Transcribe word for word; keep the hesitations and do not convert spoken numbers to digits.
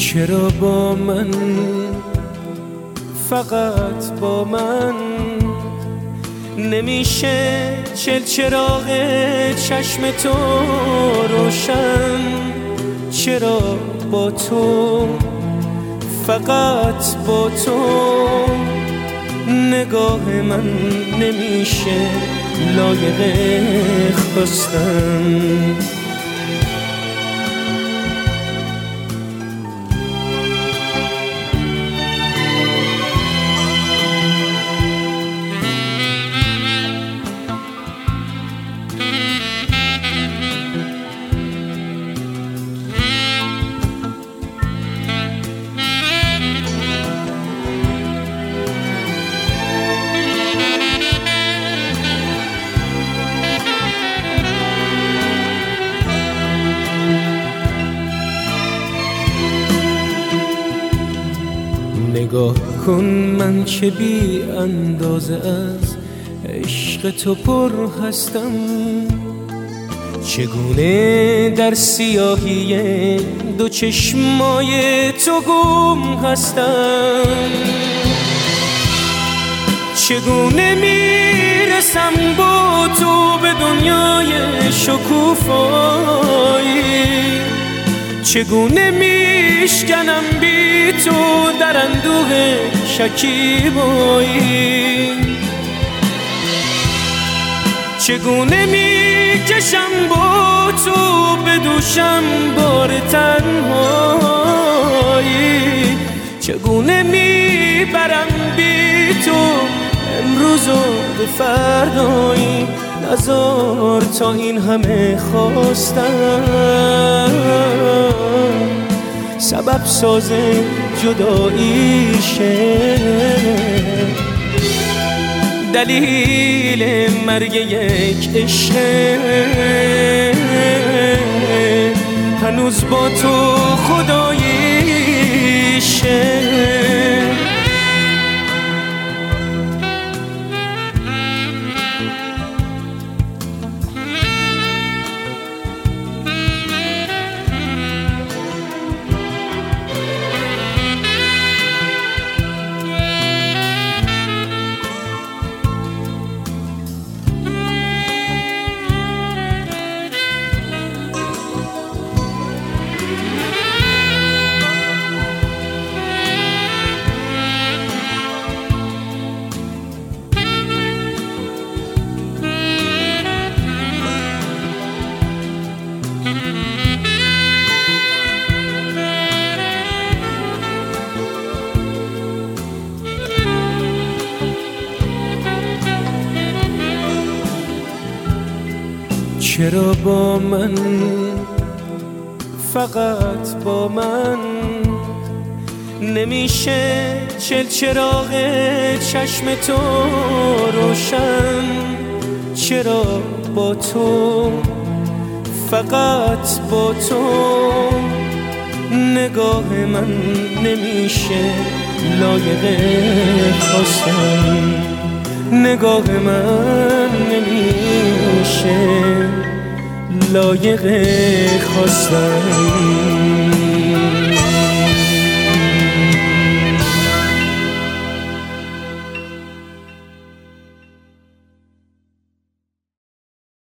چرا با من، فقط با من نمیشه چل چراغ چشم تو روشن؟ چرا با تو، فقط با تو نگاه من نمیشه لایق خواستن؟ نگاه کن من که بی اندازه از عشق تو پر هستم، چگونه در سیاهی دو چشمای تو گم هستم، چگونه میرسم با تو به دنیای شکوفایی، چگونه میشکنم بی تو در اندوه شکیبایی، چگونه میکشم با تو به دوشم بار تنهایی، چگونه میبرم بی تو امروز و به فردایی. نزار تا این همه خواستم سبب ساز جداییشه، دلیل مرگ یک عشق هنوز با تو خداییشه. چرا با من، فقط با من نمیشه چل چراغ چشم تو روشن؟ چرا با تو، فقط با تو نگاه من نمیشه لایق خواستن؟ نگاه من نمیشه لایق خواستن.